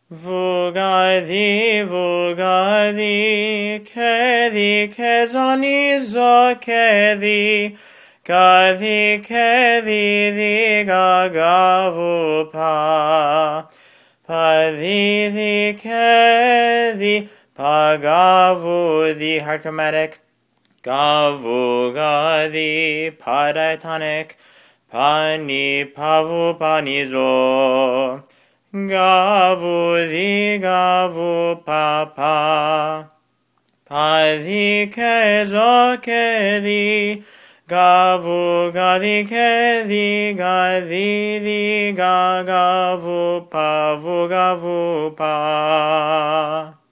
Vugadi, kedi, kezani zo kedi, kedi, di gagavu pa, di kedi, pagavu di hard chromatic, gavu gadi, pa diatonic, pani pavu pani zo. Gavu di gavu papa, padi kezo kedi, gavu gadi kedi, gadi di gagavu pavu gavu pa.